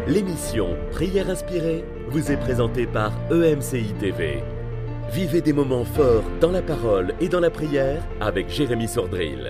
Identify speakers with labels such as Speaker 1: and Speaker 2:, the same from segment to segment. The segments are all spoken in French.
Speaker 1: L'émission Prière inspirée vous est présentée par EMCI TV. Vivez des moments forts dans la parole et dans la prière avec Jérémy Sordrill.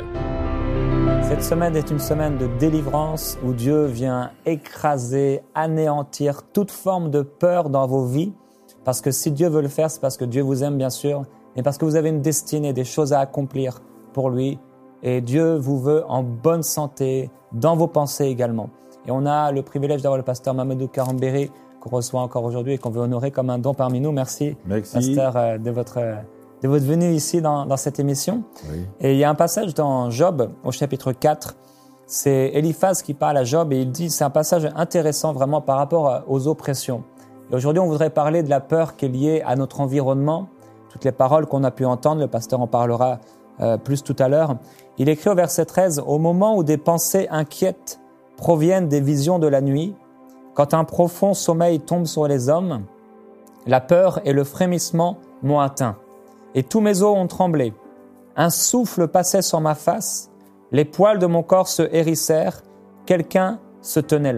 Speaker 2: Cette semaine est une semaine de délivrance où Dieu vient écraser, anéantir toute forme de peur dans vos vies. Parce que si Dieu veut le faire, c'est parce que Dieu vous aime bien sûr, mais parce que vous avez une destinée, des choses à accomplir pour lui. Et Dieu vous veut en bonne santé, dans vos pensées également. Et on a le privilège d'avoir le pasteur Mamadou Karambéry qu'on reçoit encore aujourd'hui et qu'on veut honorer comme un don parmi nous. Merci. Pasteur, de votre venue ici dans cette émission. Oui. Et il y a un passage dans Job, au chapitre 4. C'est Eliphaz qui parle à Job et il dit, c'est un passage intéressant vraiment par rapport aux oppressions. Et aujourd'hui, on voudrait parler de la peur qui est liée à notre environnement. Toutes les paroles qu'on a pu entendre, le pasteur en parlera plus tout à l'heure. Il écrit au verset 13, « Au moment où des pensées inquiètes proviennent des visions de la nuit, quand un profond sommeil tombe sur les hommes, la peur et le frémissement m'ont atteint. Et tous mes os ont tremblé. Un souffle passait sur ma face, les poils de mon corps se hérissèrent, quelqu'un se tenait là. »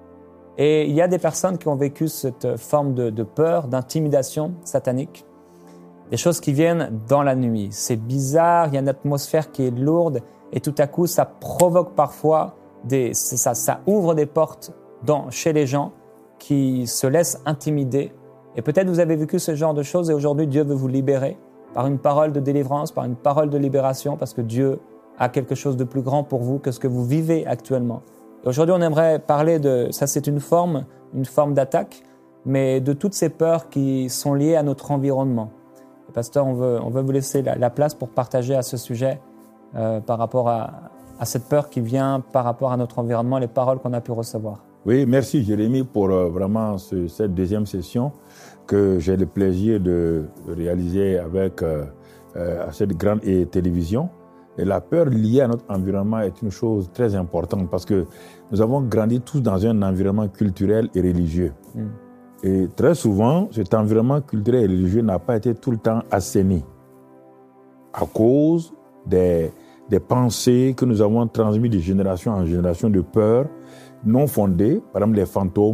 Speaker 2: Et il y a des personnes qui ont vécu cette forme de peur, d'intimidation satanique, des choses qui viennent dans la nuit. C'est bizarre, il y a une atmosphère qui est lourde et tout à coup, ça provoque parfois, ça ouvre des portes chez les gens qui se laissent intimider. Et peut-être vous avez vécu ce genre de choses et aujourd'hui, Dieu veut vous libérer par une parole de délivrance, par une parole de libération, parce que Dieu a quelque chose de plus grand pour vous que ce que vous vivez actuellement. Et aujourd'hui, on aimerait parler ça c'est une forme d'attaque, mais de toutes ces peurs qui sont liées à notre environnement. Et pasteur, on veut vous laisser la place pour partager à ce sujet par rapport à cette peur qui vient par rapport à notre environnement, les paroles qu'on a pu recevoir.
Speaker 3: Oui, merci Jérémy pour vraiment cette deuxième session que j'ai le plaisir de réaliser avec cette grande télévision. Et la peur liée à notre environnement est une chose très importante parce que nous avons grandi tous dans un environnement culturel et religieux. Et très souvent, cet environnement culturel et religieux n'a pas été tout le temps assaini à cause des pensées que nous avons transmises de génération en génération de peur non fondées. Par exemple,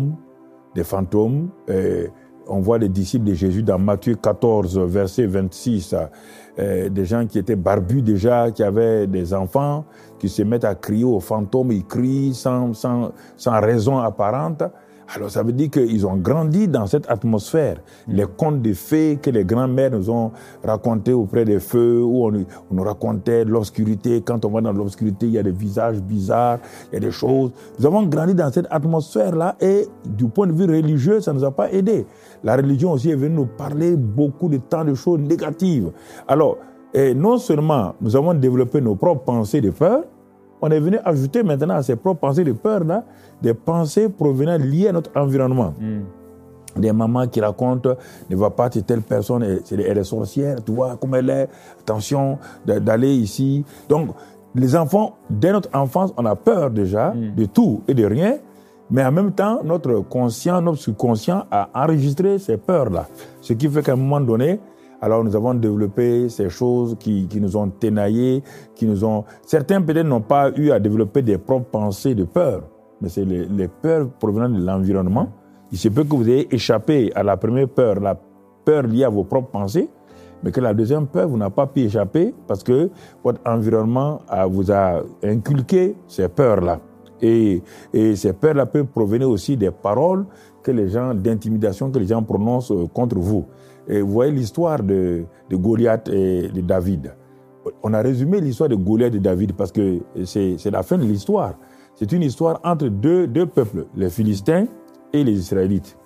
Speaker 3: des fantômes. On voit les disciples de Jésus dans Matthieu 14, verset 26, des gens qui étaient barbus déjà, qui avaient des enfants, qui se mettent à crier aux fantômes, ils crient sans raison apparente. Alors ça veut dire qu'ils ont grandi dans cette atmosphère. Les contes de fées que les grands-mères nous ont racontés auprès des feux, où on nous racontait l'obscurité. Quand on va dans l'obscurité, il y a des visages bizarres, il y a des choses. Nous avons grandi dans cette atmosphère-là et du point de vue religieux, ça ne nous a pas aidés. La religion aussi est venue nous parler beaucoup de temps de choses négatives. Alors, non seulement nous avons développé nos propres pensées de peur, on est venu ajouter maintenant à ces propres pensées de peur-là des pensées provenant liées à notre environnement. Des mamans qui racontent ne va pas chez telle personne, elle est sorcière, tu vois comme elle est, attention d'aller ici. Donc, les enfants, dès notre enfance, on a peur déjà de tout et de rien, mais en même temps, notre conscient, notre subconscient a enregistré ces peurs-là. Ce qui fait qu'à un moment donné, alors nous avons développé ces choses qui nous ont ténaillés, Certains peut-être n'ont pas eu à développer des propres pensées de peur, mais c'est les peurs provenant de l'environnement. Il se peut que vous ayez échappé à la première peur, la peur liée à vos propres pensées, mais que la deuxième peur, vous n'avez pas pu échapper parce que votre environnement vous a inculqué ces peurs-là. Et ces peurs-là peuvent provenir aussi des paroles d'intimidation que les gens prononcent contre vous. Et vous voyez l'histoire de Goliath et de David. On a résumé l'histoire de Goliath et de David parce que c'est la fin de l'histoire. C'est une histoire entre deux peuples, les Philistins et les Israélites.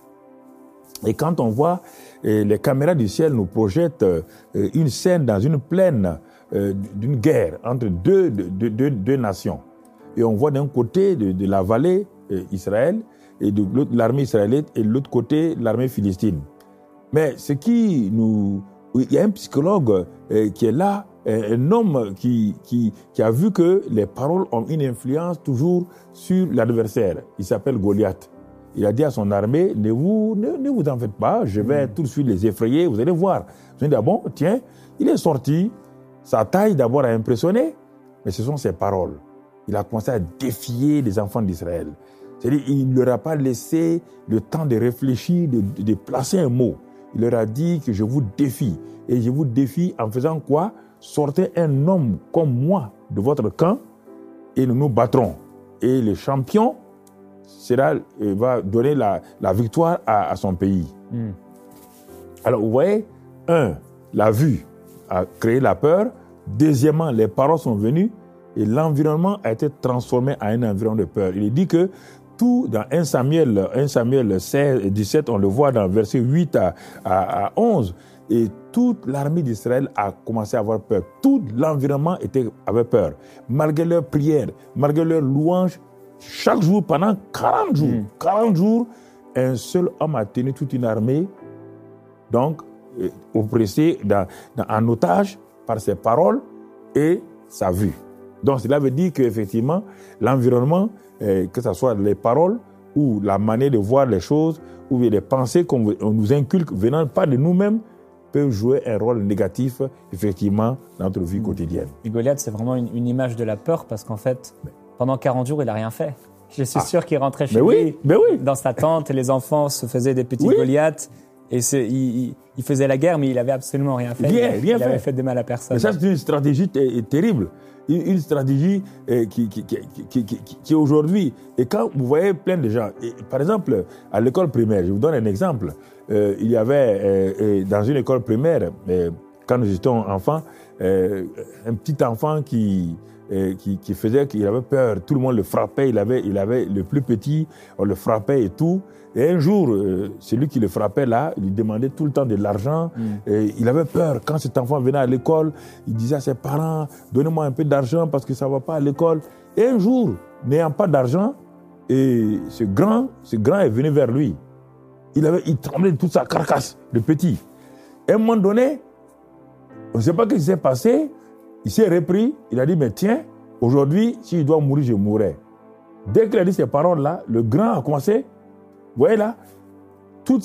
Speaker 3: Et quand on voit, les caméras du ciel nous projettent une scène dans une plaine d'une guerre entre deux nations. Et on voit d'un côté de la vallée Israël et de l'autre l'armée israélite et de l'autre côté l'armée philistine. Mais il y a un psychologue qui est là, un homme qui a vu que les paroles ont une influence toujours sur l'adversaire. Il s'appelle Goliath. Il a dit à son armée, ne vous en faites pas, je vais tout de suite les effrayer, vous allez voir. Vous allez dire, bon, tiens, il est sorti, sa taille d'abord a impressionné, mais ce sont ses paroles. Il a commencé à défier les enfants d'Israël. C'est-à-dire, il ne leur a pas laissé le temps de réfléchir, de placer un mot. Il leur a dit que je vous défie. Et je vous défie en faisant quoi? Sortez un homme comme moi de votre camp et nous nous battrons. Et le champion va donner la victoire à son pays. Alors, vous voyez, la vue a créé la peur. Deuxièmement, les paroles sont venues et l'environnement a été transformé en un environnement de peur. Il est dit que tout dans 1 Samuel 16 et 17, on le voit dans versets 8 à 11, et toute l'armée d'Israël a commencé à avoir peur. Tout l'environnement avait peur. Malgré leurs prières, malgré leurs louanges, chaque jour, pendant 40 jours, 40 jours, un seul homme a tenu toute une armée, donc oppressée en otage par ses paroles et sa vue. Donc cela veut dire qu'effectivement, l'environnement, que ce soit les paroles ou la manière de voir les choses, ou les pensées qu'on nous inculque venant pas de nous-mêmes, peuvent jouer un rôle négatif, effectivement, dans notre vie quotidienne.
Speaker 2: Et Goliath, c'est vraiment une image de la peur, parce qu'en fait, pendant 40 jours, il n'a rien fait. Je suis sûr qu'il rentrait chez lui, dans sa tente, et les enfants se faisaient des petits Goliaths, et il faisait la guerre, mais il n'avait absolument rien fait. Il n'avait fait de mal à personne.
Speaker 3: Mais ça, c'est une stratégie terrible. Une stratégie qui aujourd'hui, et quand vous voyez plein de gens, par exemple, à l'école primaire, je vous donne un exemple, il y avait dans une école primaire, quand nous étions enfants, un petit enfant qui faisait qu'il avait peur, tout le monde le frappait, il avait le plus petit, on le frappait et tout. Et un jour, celui qui le frappait là, il lui demandait tout le temps de l'argent. Et il avait peur. Quand cet enfant venait à l'école, il disait à ses parents, donnez-moi un peu d'argent parce que ça ne va pas à l'école. Et un jour, n'ayant pas d'argent, et ce grand est venu vers lui. Il tremblait de toute sa carcasse, le petit. Et à un moment donné, on ne sait pas ce qui s'est passé. Il s'est repris, il a dit, mais tiens, aujourd'hui, si je dois mourir, je mourrai. Dès qu'il a dit ces paroles-là, le grand a commencé. Vous voyez là, toute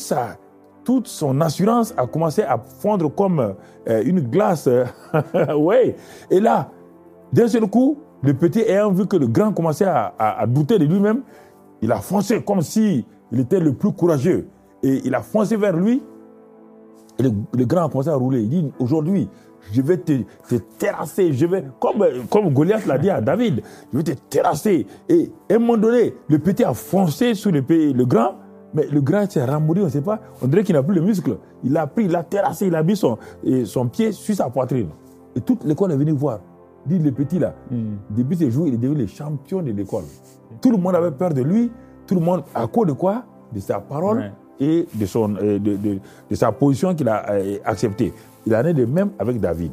Speaker 3: son assurance a commencé à fondre comme une glace. Ouais. Et là, d'un seul coup, le petit ayant vu que le grand commençait à douter de lui-même, il a foncé comme s'il était le plus courageux. Et il a foncé vers lui. Et le grand a commencé à rouler. Il dit, aujourd'hui, je vais te terrasser. Comme Goliath l'a dit à David, je vais te terrasser. Et à un moment donné, le petit a foncé sur le grand, mais le grand s'est ramolli, on ne sait pas. On dirait qu'il n'a plus le muscle. Il l'a pris, il l'a terrassé, il a mis son pied sur sa poitrine. Et toute l'école est venue voir. Dit le petit là, depuis ce jour, il est devenu le champion de l'école. Tout le monde avait peur de lui. Tout le monde, à cause de quoi? De sa parole et de sa position qu'il a acceptée. Il en est de même avec David.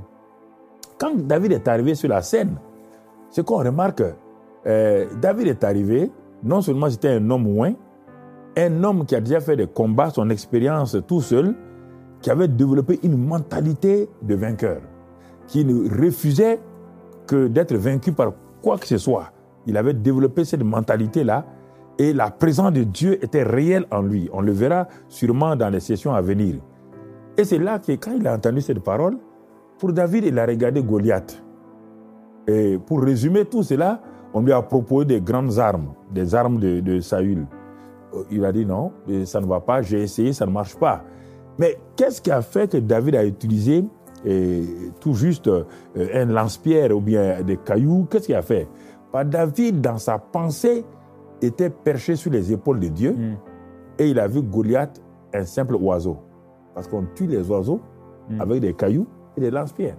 Speaker 3: Quand David est arrivé sur la scène, ce qu'on remarque, David est arrivé, non seulement c'était un homme loin, un homme qui a déjà fait des combats, son expérience tout seul, qui avait développé une mentalité de vainqueur, qui ne refusait que d'être vaincu par quoi que ce soit. Il avait développé cette mentalité-là et la présence de Dieu était réelle en lui. On le verra sûrement dans les sessions à venir. Et c'est là que quand il a entendu cette parole, pour David, il a regardé Goliath. Et pour résumer tout cela, on lui a proposé des grandes armes, des armes de Saül. Il a dit non, ça ne va pas, j'ai essayé, ça ne marche pas. Mais qu'est-ce qui a fait que David a utilisé tout juste un lance-pierre ou bien des cailloux? Qu'est-ce qu'il a fait? David, dans sa pensée, était perché sur les épaules de Dieu et il a vu Goliath, un simple oiseau. Parce qu'on tue les oiseaux avec des cailloux et des lance-pierres.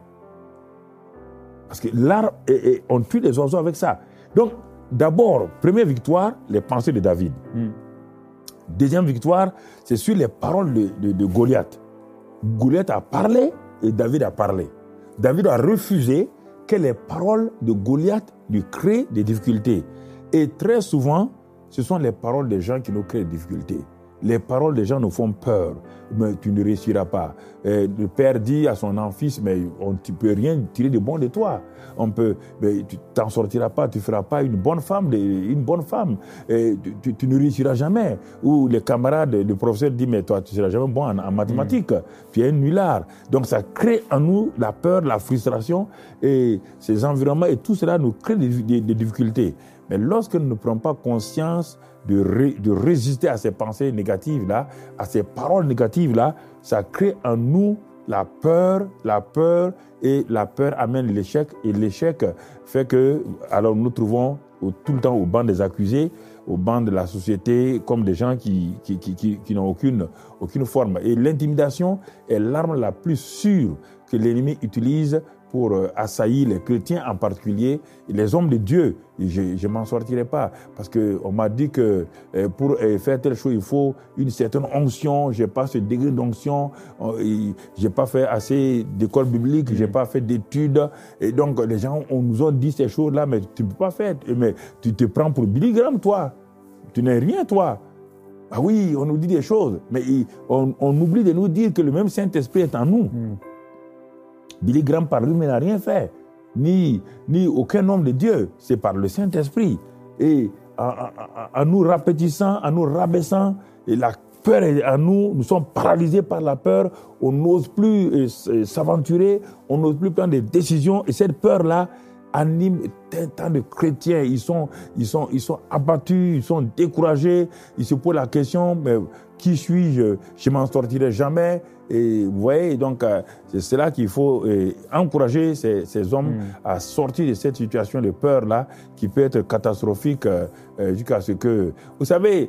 Speaker 3: Parce que on tue les oiseaux avec ça. Donc, d'abord, première victoire, les pensées de David. Deuxième victoire, c'est sur les paroles de Goliath. Goliath a parlé et David a parlé. David a refusé que les paroles de Goliath lui créent des difficultés. Et très souvent, ce sont les paroles des gens qui nous créent des difficultés. Les paroles des gens nous font peur. Mais tu ne réussiras pas. Le père dit à son fils, mais tu ne peux rien tirer de bon de toi. Mais tu t'en sortiras pas, tu ne feras pas une bonne femme. Tu ne réussiras jamais. Ou les camarades, le professeur dit, mais toi, tu ne seras jamais bon en mathématiques. Tu es un nulard. Donc ça crée en nous la peur, la frustration. Et ces environnements et tout cela nous crée des difficultés. Mais lorsque nous ne prenons pas conscience de résister à ces pensées négatives-là, à ces paroles négatives-là, ça crée en nous la peur, et la peur amène l'échec, et l'échec fait que, alors nous nous trouvons tout le temps au banc des accusés, au banc de la société, comme des gens qui n'ont aucune forme. Et l'intimidation est l'arme la plus sûre que l'ennemi utilise pour assaillir les chrétiens en particulier, et les hommes de Dieu. Je ne m'en sortirai pas, parce qu'on m'a dit que pour faire telle chose, il faut une certaine onction. Je n'ai pas ce degré d'onction, je n'ai pas fait assez d'école biblique, je n'ai pas fait d'études. Et donc, les gens nous ont dit ces choses-là, mais tu ne peux pas faire. Mais tu te prends pour Billy Graham, toi. Tu n'es rien, toi. Ah oui, on nous dit des choses, mais on oublie de nous dire que le même Saint-Esprit est en nous. Billy Graham par lui, mais n'a rien fait. Ni aucun homme de Dieu. C'est par le Saint-Esprit. Et en nous rapetissant, en nous rabaissant, et la peur est en nous, nous sommes paralysés par la peur, on n'ose plus s'aventurer, on n'ose plus prendre des décisions. Et cette peur-là anime tant de chrétiens. Ils sont abattus, ils sont découragés, ils se posent la question, mais qui suis-je? Je ne m'en sortirai jamais. Et vous voyez, donc c'est cela qu'il faut encourager ces hommes à sortir de cette situation de peur-là qui peut être catastrophique jusqu'à ce que... Vous savez,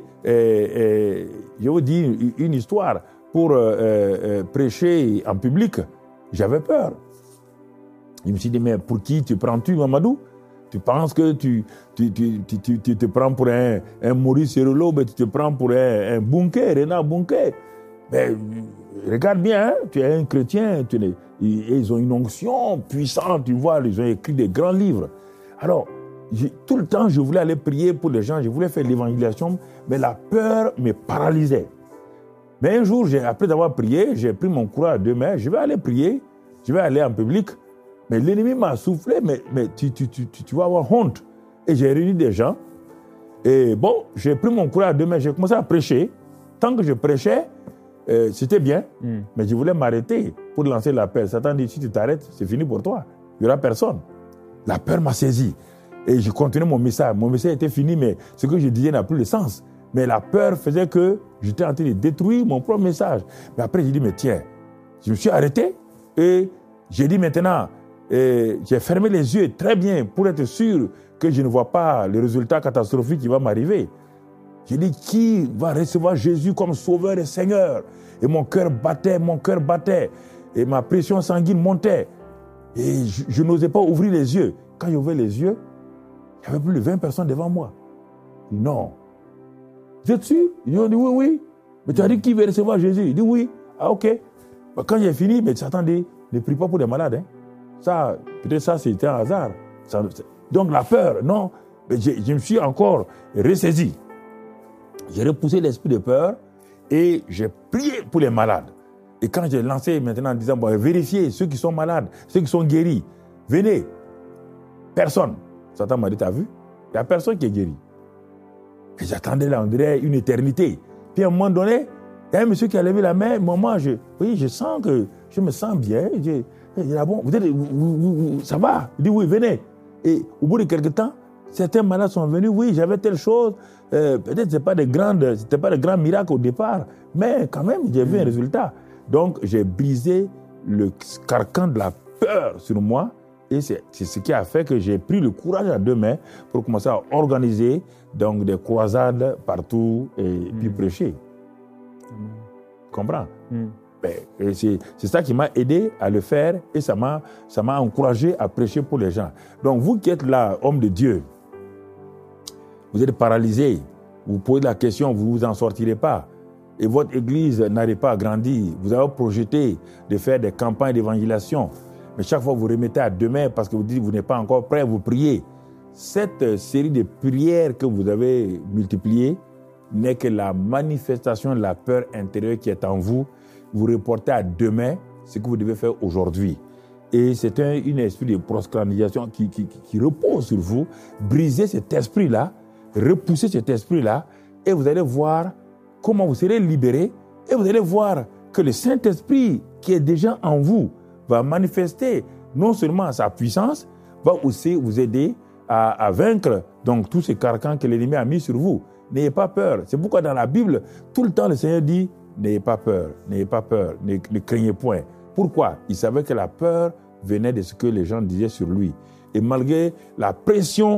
Speaker 3: je vous dis une histoire. Pour prêcher en public, j'avais peur. Je me suis dit, mais pour qui te prends-tu, Mamadou? Tu penses que tu te prends pour un Maurice Cerullo, mais tu te prends pour un Bunké, Renard Bunké. Mais regarde bien, hein, tu es un chrétien, ils ont une onction puissante, tu vois, ils ont écrit des grands livres. Alors, tout le temps, je voulais aller prier pour les gens, je voulais faire l'évangélisation, mais la peur me paralysait. Mais un jour, après avoir prié, j'ai pris mon courage à 2 mains, je vais aller prier, je vais aller en public. Mais l'ennemi m'a soufflé, mais tu vas avoir honte. Et j'ai réuni des gens. Et bon, j'ai pris mon courage à 2 mains, j'ai commencé à prêcher. Tant que je prêchais, c'était bien. Mais je voulais m'arrêter pour lancer l'appel. Satan dit, si tu t'arrêtes, c'est fini pour toi. Il n'y aura personne. La peur m'a saisi. Et je continuais mon message. Mon message était fini, mais ce que je disais n'a plus de sens. Mais la peur faisait que j'étais en train de détruire mon propre message. Mais après, j'ai dit, mais tiens, je me suis arrêté et j'ai dit maintenant, j'ai fermé les yeux très bien pour être sûr que je ne vois pas le résultat catastrophique qui va m'arriver. J'ai dit, qui va recevoir Jésus comme sauveur et Seigneur? Et mon cœur battait. Et ma pression sanguine montait. Et je n'osais pas ouvrir les yeux. Quand j'ai ouvert les yeux, il y avait plus de 20 personnes devant moi. Non. Vous êtes sûr? Ils ont dit oui. Mais tu as dit qui va recevoir Jésus? Il dit oui. Ah ok. Quand j'ai fini, mais Satan dit, ne prie pas pour des malades. Hein. Ça, peut-être ça, c'était un hasard. Donc la peur, non. Mais je me suis encore ressaisi. J'ai repoussé l'esprit de peur et j'ai prié pour les malades. Et quand j'ai lancé maintenant en disant, bon, vérifiez ceux qui sont malades, ceux qui sont guéris, venez. Personne. Satan m'a dit, t'as vu? Il n'y a personne qui est guéri. Et j'attendais là, on dirait une éternité. Puis à un moment donné, il y a un monsieur qui a levé la main. Moi, je sens que je me sens bien. Il dit, ah bon, ça va? Il dit, oui, venez. Et au bout de quelques temps, certains malades sont venus, oui, j'avais telle chose. Peut-être ce n'était pas de grands miracles au départ, mais quand même, j'ai vu un résultat. Donc, j'ai brisé le carcan de la peur sur moi. Et c'est ce qui a fait que j'ai pris le courage à 2 mains pour commencer à organiser donc, des croisades partout et puis prêcher. Tu comprends? Et c'est ça qui m'a aidé à le faire et ça m'a encouragé à prêcher pour les gens. Donc vous qui êtes là, homme de Dieu, vous êtes paralysé, vous posez la question, vous ne vous en sortirez pas. Et votre église n'arrive pas à grandir. Vous avez projeté de faire des campagnes d'évangélisation. Mais chaque fois, vous remettez à 2 mains parce que vous dites que vous n'êtes pas encore prêt, vous priez. Cette série de prières que vous avez multipliées n'est que la manifestation de la peur intérieure qui est en vous. Vous reportez à demain ce que vous devez faire aujourd'hui. Et c'est un esprit de proscandisation qui repose sur vous. Brisez cet esprit-là, repoussez cet esprit-là, et vous allez voir comment vous serez libérés, et vous allez voir que le Saint-Esprit qui est déjà en vous va manifester non seulement sa puissance, va aussi vous aider à vaincre donc tous ces carcans que l'ennemi a mis sur vous. N'ayez pas peur. C'est pourquoi dans la Bible, tout le temps le Seigneur dit n'ayez pas peur, ne craignez point. Pourquoi? Il savait que la peur venait de ce que les gens disaient sur lui. Et malgré la pression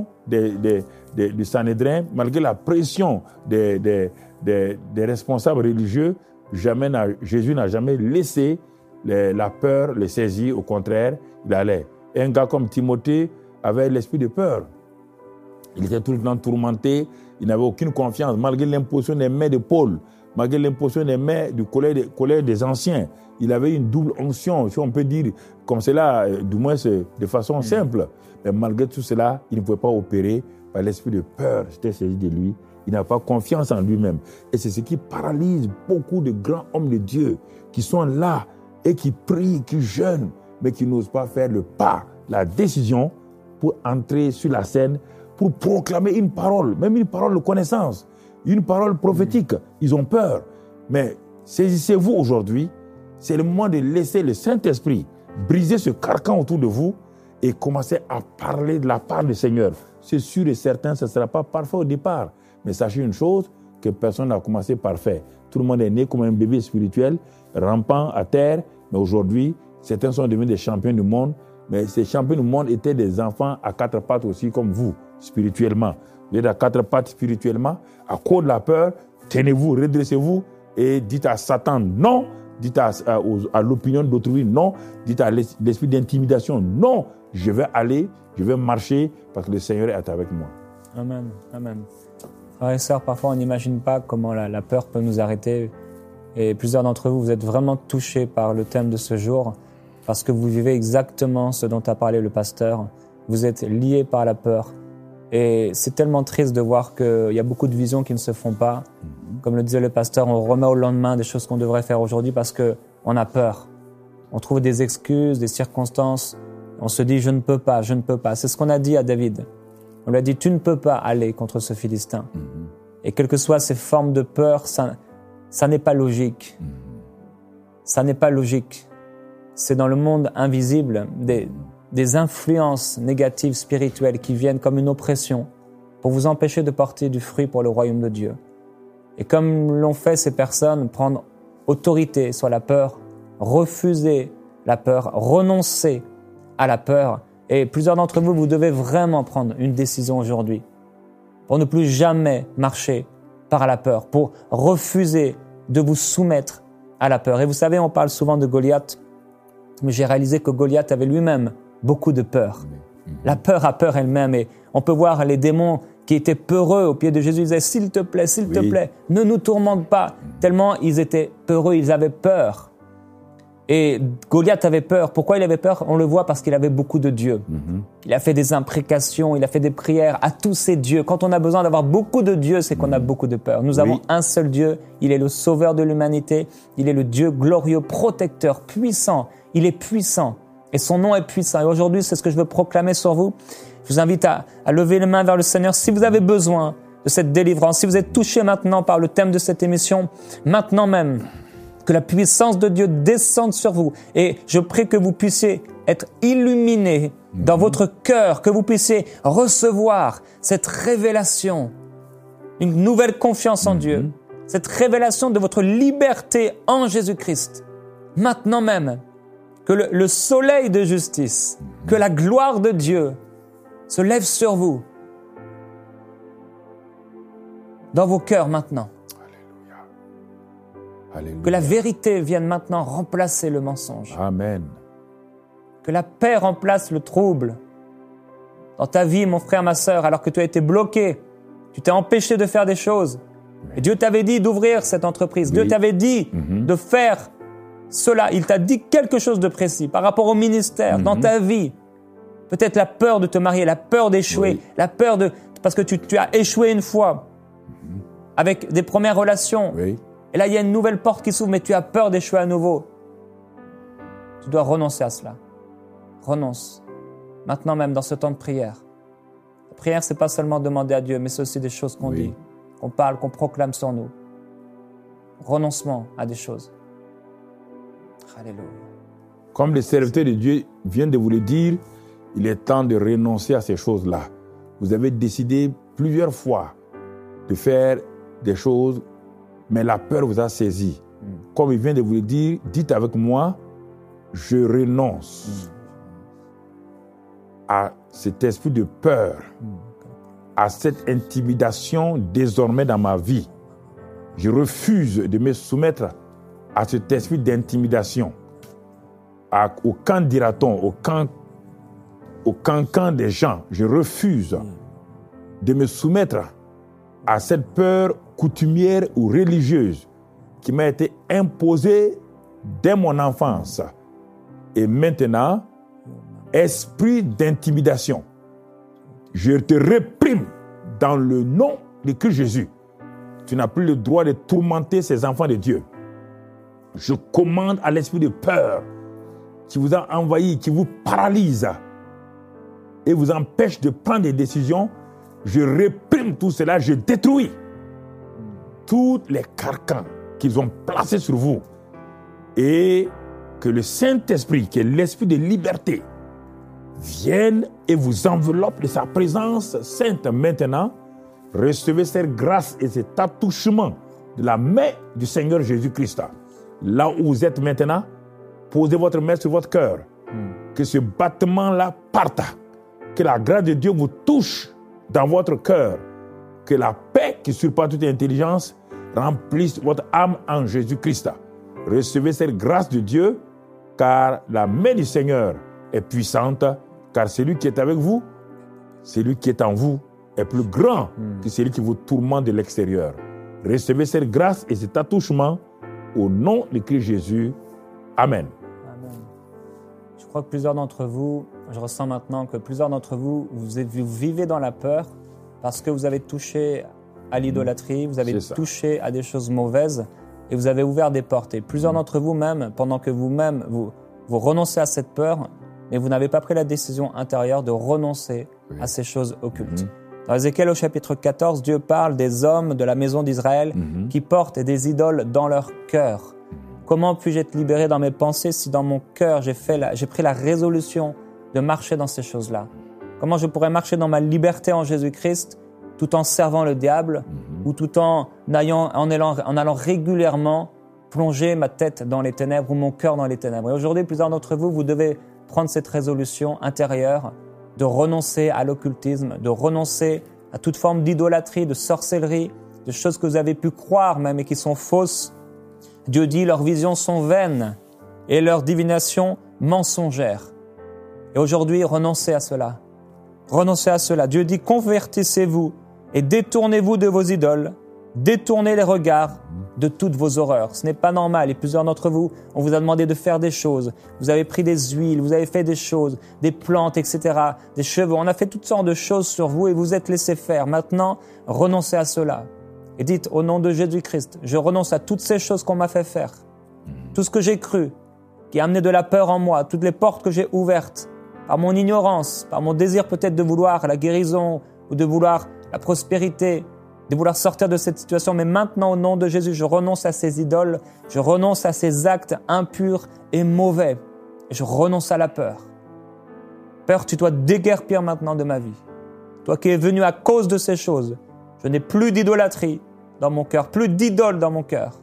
Speaker 3: du Sanhédrin, malgré la pression des responsables religieux, Jésus n'a jamais laissé la peur le saisir. Au contraire, il allait. Et un gars comme Timothée avait l'esprit de peur. Il était tout le temps tourmenté, il n'avait aucune confiance, malgré l'imposition des mains de Paul, malgré l'imposition des mains du collège des anciens. Il avait une double onction, si on peut dire comme cela, du moins de façon simple. Mais malgré tout cela, il ne pouvait pas opérer par l'esprit de peur. J'étais saisi de lui. Il n'a pas confiance en lui-même. Et c'est ce qui paralyse beaucoup de grands hommes de Dieu qui sont là et qui prient, qui jeûnent, mais qui n'osent pas faire le pas, la décision pour entrer sur la scène, pour proclamer une parole, même une parole de connaissance, une parole prophétique. Ils ont peur. Mais saisissez-vous aujourd'hui, c'est le moment de laisser le Saint-Esprit briser ce carcan autour de vous et commencer à parler de la part du Seigneur. C'est sûr et certain, ce ne sera pas parfait au départ. Mais sachez une chose, que personne n'a commencé parfait. Tout le monde est né comme un bébé spirituel, rampant à terre. Mais aujourd'hui, certains sont devenus des champions du monde. Mais ces champions du monde étaient des enfants à quatre pattes aussi comme vous, spirituellement. Vous êtes à quatre pattes spirituellement. À cause de la peur, tenez-vous, redressez-vous et dites à Satan non. Dites à l'opinion d'autrui non. Dites à l'esprit d'intimidation non. Je vais aller, je vais marcher parce que le Seigneur est avec moi.
Speaker 2: Amen, amen. Frères et sœurs, parfois on n'imagine pas comment la peur peut nous arrêter. Et plusieurs d'entre vous, vous êtes vraiment touchés par le thème de ce jour parce que vous vivez exactement ce dont a parlé le pasteur. Vous êtes liés par la peur. Et c'est tellement triste de voir qu'il y a beaucoup de visions qui ne se font pas. Comme le disait le pasteur, on remet au lendemain des choses qu'on devrait faire aujourd'hui parce qu'on a peur. On trouve des excuses, des circonstances. On se dit « je ne peux pas, je ne peux pas ». C'est ce qu'on a dit à David. On lui a dit « tu ne peux pas aller contre ce Philistin ». Et quelles que soient ces formes de peur, ça n'est pas logique. Ça n'est pas logique. C'est dans le monde invisible des influences négatives spirituelles qui viennent comme une oppression pour vous empêcher de porter du fruit pour le royaume de Dieu. Et comme l'ont fait ces personnes, prendre autorité sur la peur, refuser la peur, renoncer à la peur. Et plusieurs d'entre vous, vous devez vraiment prendre une décision aujourd'hui pour ne plus jamais marcher par la peur, pour refuser de vous soumettre à la peur. Et vous savez, on parle souvent de Goliath, mais j'ai réalisé que Goliath avait lui-même beaucoup de peur. La peur a peur elle-même et on peut voir les démons qui étaient peureux au pied de Jésus. Ils disaient « s'il te plaît, ne nous tourmente pas ». Tellement ils étaient peureux, ils avaient peur. Et Goliath avait peur. Pourquoi il avait peur? On le voit parce qu'il avait beaucoup de dieux. Il a fait des imprécations, il a fait des prières à tous ces dieux. Quand on a besoin d'avoir beaucoup de dieux, c'est qu'on a beaucoup de peur. Nous avons un seul Dieu, il est le sauveur de l'humanité, il est le Dieu glorieux, protecteur, puissant. Il est puissant et son nom est puissant. Et aujourd'hui, c'est ce que je veux proclamer sur vous. Je vous invite à lever les mains vers le Seigneur. Si vous avez besoin de cette délivrance, si vous êtes touché maintenant par le thème de cette émission, maintenant même, que la puissance de Dieu descende sur vous. Et je prie que vous puissiez être illuminés dans votre cœur, que vous puissiez recevoir cette révélation, une nouvelle confiance en Dieu, cette révélation de votre liberté en Jésus-Christ. Maintenant même, que le soleil de justice, que la gloire de Dieu se lève sur vous, dans vos cœurs maintenant. Alléluia. Que la vérité vienne maintenant remplacer le mensonge.
Speaker 3: Amen.
Speaker 2: Que la paix remplace le trouble. Dans ta vie, mon frère, ma sœur, alors que tu as été bloqué, tu t'es empêché de faire des choses. Et Dieu t'avait dit d'ouvrir cette entreprise. Dieu t'avait dit de faire cela. Il t'a dit quelque chose de précis par rapport au ministère, dans ta vie. Peut-être la peur de te marier, la peur d'échouer, la peur de... Parce que tu as échoué une fois avec des premières relations. Et là, il y a une nouvelle porte qui s'ouvre, mais tu as peur d'échouer à nouveau. Tu dois renoncer à cela. Renonce. Maintenant même, dans ce temps de prière. La prière, c'est pas seulement demander à Dieu, mais c'est aussi des choses qu'on dit, qu'on parle, qu'on proclame sur nous. Renoncement à des choses. Alléluia.
Speaker 3: Comme les serviteurs de Dieu viennent de vous le dire, il est temps de renoncer à ces choses-là. Vous avez décidé plusieurs fois de faire des choses, mais la peur vous a saisi. Comme il vient de vous le dire, dites avec moi, je renonce à cet esprit de peur, à cette intimidation désormais dans ma vie. Je refuse de me soumettre à cet esprit d'intimidation. Au camp, dira-t-on, au cancan des gens. Je refuse de me soumettre à cette peur coutumière ou religieuse qui m'a été imposée dès mon enfance. Et maintenant, esprit d'intimidation, je te réprime dans le nom de Christ Jésus. Tu n'as plus le droit de tourmenter ces enfants de Dieu. Je commande à l'esprit de peur qui vous a envahi, qui vous paralyse et vous empêche de prendre des décisions. Je réprime tout cela, je détruis tous les carcans qu'ils ont placés sur vous. Et que le Saint-Esprit, qui est l'esprit de liberté, vienne et vous enveloppe de sa présence sainte maintenant. Recevez cette grâce et cet attouchement de la main du Seigneur Jésus-Christ. Là où vous êtes maintenant, posez votre main sur votre cœur. Que ce battement-là parte. Que la grâce de Dieu vous touche dans votre cœur. Que la paix qui surpasse toute intelligence remplisse votre âme en Jésus-Christ. Recevez cette grâce de Dieu, car la main du Seigneur est puissante, car celui qui est avec vous, celui qui est en vous, est plus grand que celui qui vous tourmente de l'extérieur. Recevez cette grâce et cet attouchement au nom de Christ Jésus. Amen.
Speaker 2: Amen. Je crois que plusieurs d'entre vous, je ressens maintenant que plusieurs d'entre vous, vous vivez dans la peur parce que vous avez touché à l'idolâtrie, vous avez touché à des choses mauvaises et vous avez ouvert des portes. Et plusieurs d'entre vous même, pendant que vous-même, vous renoncez à cette peur, mais vous n'avez pas pris la décision intérieure de renoncer à ces choses occultes. Dans Ézéchiel au chapitre 14, Dieu parle des hommes de la maison d'Israël qui portent des idoles dans leur cœur. Comment puis-je être libéré dans mes pensées si dans mon cœur j'ai pris la résolution de marcher dans ces choses-là? Comment je pourrais marcher dans ma liberté en Jésus-Christ tout en servant le diable ou tout en allant régulièrement plonger ma tête dans les ténèbres ou mon cœur dans les ténèbres? Et aujourd'hui, plusieurs d'entre vous, vous devez prendre cette résolution intérieure de renoncer à l'occultisme, de renoncer à toute forme d'idolâtrie, de sorcellerie, de choses que vous avez pu croire même et qui sont fausses. Dieu dit, leurs visions sont vaines et leurs divinations mensongères. Et aujourd'hui, renoncez à cela. Renoncez à cela. Dieu dit, convertissez-vous et détournez-vous de vos idoles. Détournez les regards de toutes vos horreurs. Ce n'est pas normal. Et plusieurs d'entre vous, on vous a demandé de faire des choses. Vous avez pris des huiles, vous avez fait des choses, des plantes, etc., des cheveux. On a fait toutes sortes de choses sur vous et vous êtes laissé faire. Maintenant, renoncez à cela. Et dites, au nom de Jésus-Christ, je renonce à toutes ces choses qu'on m'a fait faire. Tout ce que j'ai cru, qui a amené de la peur en moi, toutes les portes que j'ai ouvertes, par mon ignorance, par mon désir peut-être de vouloir la guérison ou de vouloir la prospérité, de vouloir sortir de cette situation. Mais maintenant, au nom de Jésus, je renonce à ces idoles, je renonce à ces actes impurs et mauvais. Je renonce à la peur. Peur, tu dois déguerpir maintenant de ma vie. Toi qui es venu à cause de ces choses, je n'ai plus d'idolâtrie dans mon cœur, plus d'idole dans mon cœur.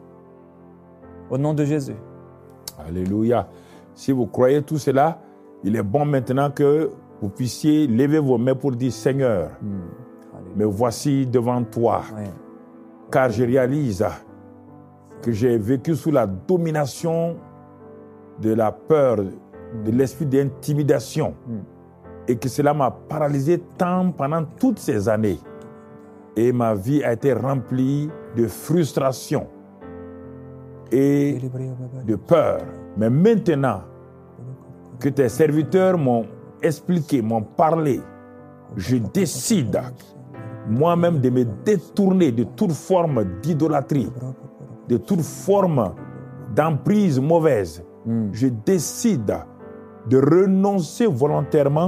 Speaker 2: Au nom de Jésus.
Speaker 3: Alléluia. Si vous croyez tout cela, il est bon maintenant que vous puissiez lever vos mains pour dire, Seigneur, me voici devant toi, car je réalise que j'ai vécu sous la domination de la peur, de l'esprit d'intimidation, et que cela m'a paralysé tant pendant toutes ces années. Et ma vie a été remplie de frustration et de peur. Mais maintenant que tes serviteurs m'ont expliqué, m'ont parlé, je décide moi-même de me détourner de toute forme d'idolâtrie, de toute forme d'emprise mauvaise. Je décide de renoncer volontairement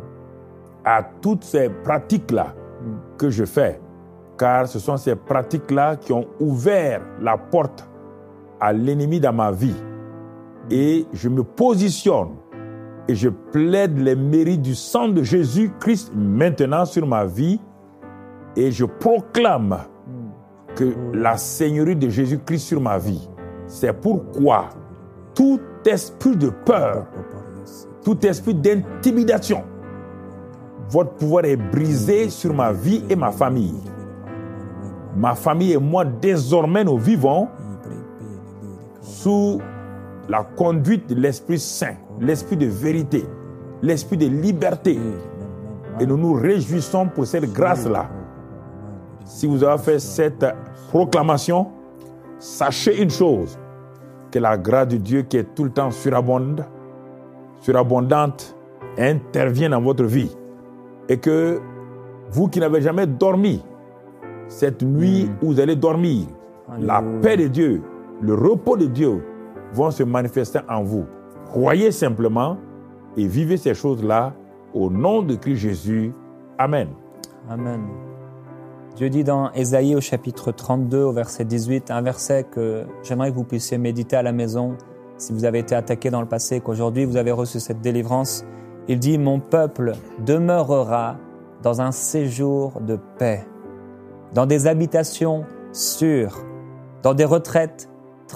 Speaker 3: à toutes ces pratiques-là que je fais, car ce sont ces pratiques-là qui ont ouvert la porte à l'ennemi dans ma vie. Et je me positionne et je plaide les mérites du sang de Jésus-Christ maintenant sur ma vie et je proclame que la seigneurie de Jésus-Christ sur ma vie. C'est pourquoi tout esprit de peur, tout esprit d'intimidation, votre pouvoir est brisé sur ma vie et ma famille. Ma famille et moi, désormais, nous vivons sous la conduite de l'Esprit Saint, l'Esprit de vérité, l'Esprit de liberté. Et nous nous réjouissons pour cette grâce-là. Si vous avez fait cette proclamation, sachez une chose, que la grâce de Dieu qui est tout le temps surabondante, intervient dans votre vie. Et que vous qui n'avez jamais dormi, cette nuit où vous allez dormir, la paix de Dieu, le repos de Dieu vont se manifester en vous. Croyez simplement et vivez ces choses-là au nom de Christ Jésus. Amen.
Speaker 2: Amen. Dieu dit dans Ésaïe au chapitre 32, au verset 18, un verset que j'aimerais que vous puissiez méditer à la maison si vous avez été attaqué dans le passé, qu'aujourd'hui vous avez reçu cette délivrance. Il dit « Mon peuple demeurera dans un séjour de paix, dans des habitations sûres, dans des retraites tranquilles. »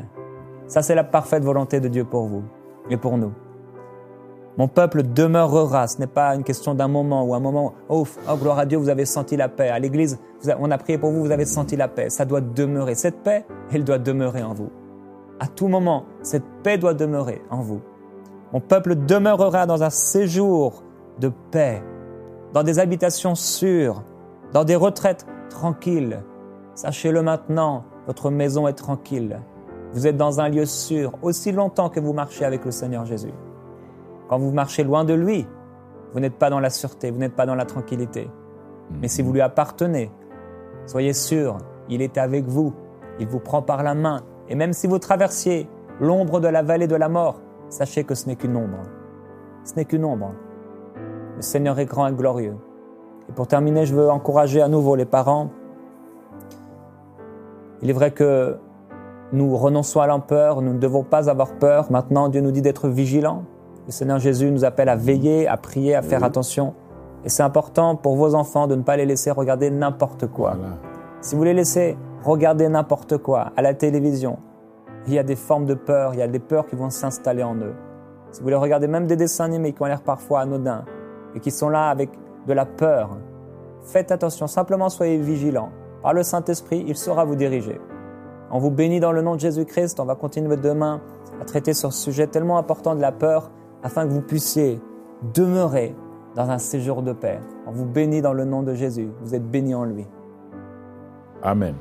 Speaker 2: Ça, c'est la parfaite volonté de Dieu pour vous et pour nous. Mon peuple demeurera. Ce n'est pas une question d'un moment ou un moment. Oh, gloire à Dieu, vous avez senti la paix. À l'église, on a prié pour vous, vous avez senti la paix. Ça doit demeurer. Cette paix, elle doit demeurer en vous. À tout moment, cette paix doit demeurer en vous. Mon peuple demeurera dans un séjour de paix, dans des habitations sûres, dans des retraites tranquilles. Sachez-le maintenant, votre maison est tranquille. Vous êtes dans un lieu sûr aussi longtemps que vous marchez avec le Seigneur Jésus. Quand vous marchez loin de lui, vous n'êtes pas dans la sûreté, vous n'êtes pas dans la tranquillité. Mais si vous lui appartenez, soyez sûr, il est avec vous, il vous prend par la main. Et même si vous traversiez l'ombre de la vallée de la mort, sachez que ce n'est qu'une ombre. Ce n'est qu'une ombre. Le Seigneur est grand et glorieux. Et pour terminer, je veux encourager à nouveau les parents. Il est vrai que nous renonçons à la peur, nous ne devons pas avoir peur. Maintenant, Dieu nous dit d'être vigilants. Le Seigneur Jésus nous appelle à veiller, à prier, à faire attention. Et c'est important pour vos enfants de ne pas les laisser regarder n'importe quoi. Voilà. Si vous les laissez regarder n'importe quoi à la télévision, il y a des formes de peur, il y a des peurs qui vont s'installer en eux. Si vous les regardez même des dessins animés qui ont l'air parfois anodins et qui sont là avec de la peur, faites attention, simplement soyez vigilants. Par le Saint-Esprit, il saura vous diriger. On vous bénit dans le nom de Jésus-Christ. On va continuer demain à traiter sur ce sujet tellement important de la peur afin que vous puissiez demeurer dans un séjour de paix. On vous bénit dans le nom de Jésus. Vous êtes bénis en lui.
Speaker 3: Amen.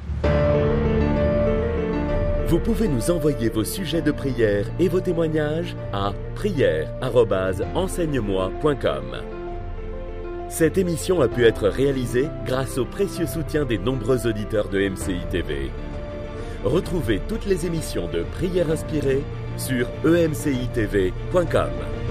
Speaker 1: Vous pouvez nous envoyer vos sujets de prière et vos témoignages à prière@enseigne-moi.com. Cette émission a pu être réalisée grâce au précieux soutien des nombreux auditeurs de MCI TV. Retrouvez toutes les émissions de Prière Inspirée sur emcitv.com.